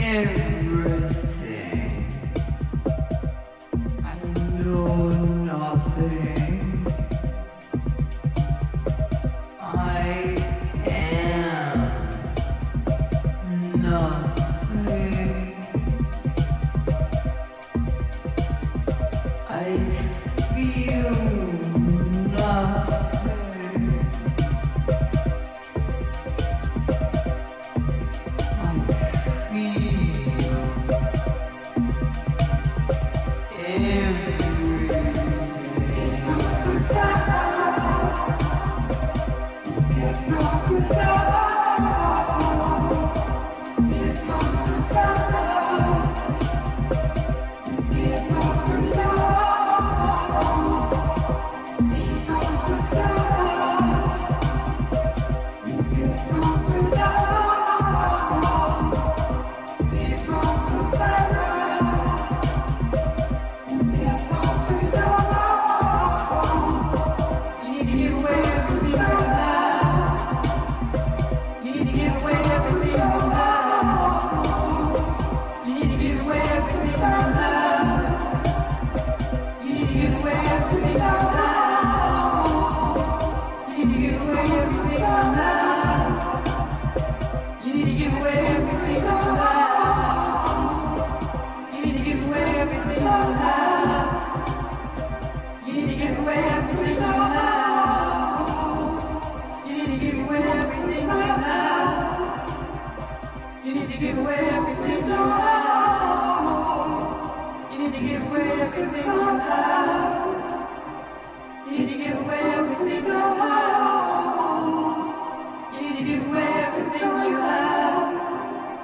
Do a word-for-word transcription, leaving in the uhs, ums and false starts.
everything. I know nothing. I am nothing. I feel nothing. I feel everything. It's the crocodile. It comes inside. It's the crocodile. It comes inside. It's the crocodile. It comes inside. It's the crocodile. You need to give away everything you have. You need to give away everything you have. You need to give away everything you have. You need to give away everything you have. You need to give away everything you have. You need to give away everything you have. You need to give away everything you have. You need to give away everything you have. You need to give away everything you have. You need to give away everything you have. You need to give away everything you have. You need to give away everything you have.